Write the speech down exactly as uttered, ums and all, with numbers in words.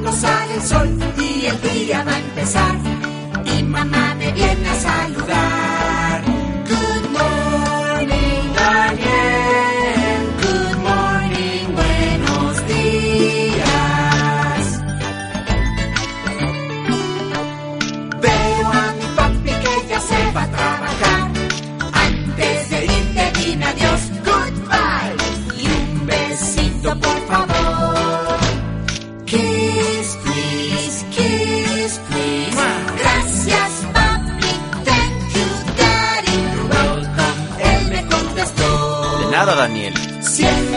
cuando sale el sol y el día va a empezar. Y mamá me viene a saludar. Good morning, Daniel. Good morning, buenos días. Veo a mi papi que ya se va a trabajar. Antes de irte dime adiós, goodbye. Y un besito por favor. Kiss, please, kiss, please. Gracias, papi, thank you, daddy. You're welcome, él me contestó. De nada, Daniel. Siempre